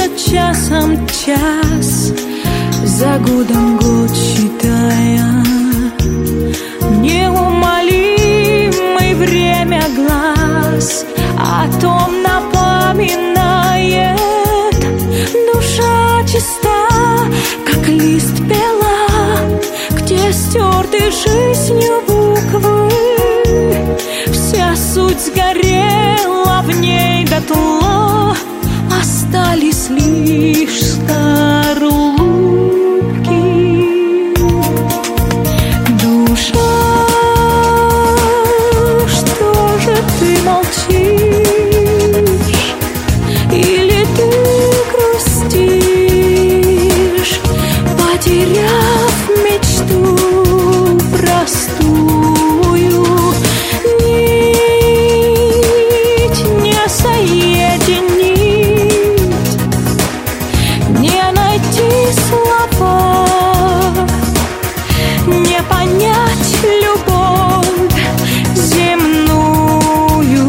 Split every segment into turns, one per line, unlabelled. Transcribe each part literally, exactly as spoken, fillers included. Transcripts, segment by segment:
часом час, за годом год считая. Неумолимый время глаз о том напоминает. Душа чиста, как лист пела, где стерты жизнью буквы. Вся суть сгорела в ней дотла, остались лишь скорлупки. Душа, что же ты молчишь? Или ты грустишь, потеряв мечту простую? Нить не соединить, не найти слова, не понять любовь земную.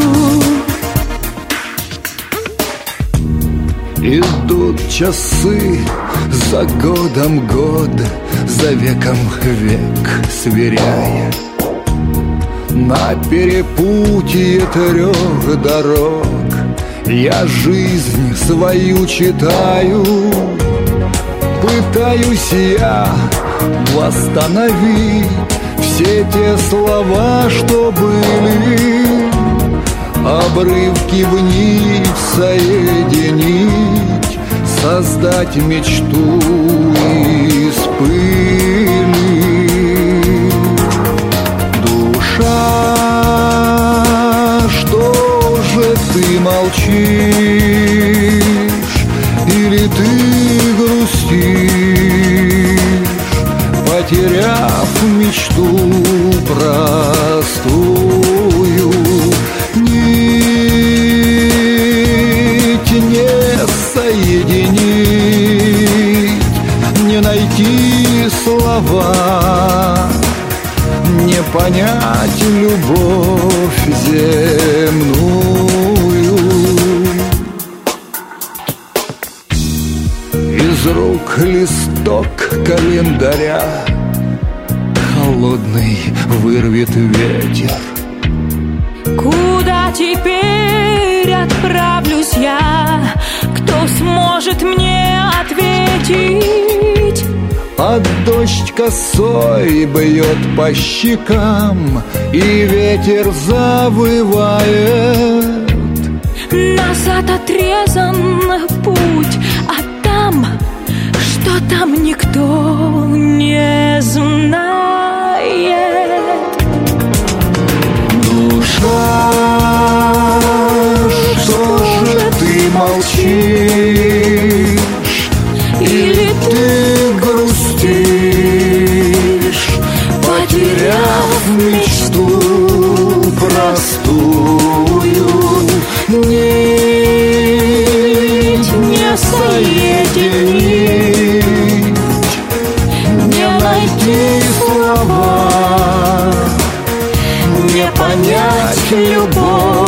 Идут часы, за годом год, за веком век сверяя. На перепутье трех дорог я жизнь свою читаю. Пытаюсь я восстановить все те слова, что были, обрывки в нить соединить, создать мечту из пыли. Душа, что же ты молчишь? Или ты грустишь, потеряв мечту простую? Нить не соединить, не найти слова, не понять любовь земную. Из рук листок календаря холодный вырвет ветер.
Куда теперь отправлюсь я? Кто сможет мне ответить?
А дождь косой бьет по щекам, и ветер завывает.
Назад отрезан путь, а там, что там никто не знает.
Душа, что же ты молчишь? Или ты грустишь, потеряв мечту простую? Нить не соединить, не найти слова, не понять любовь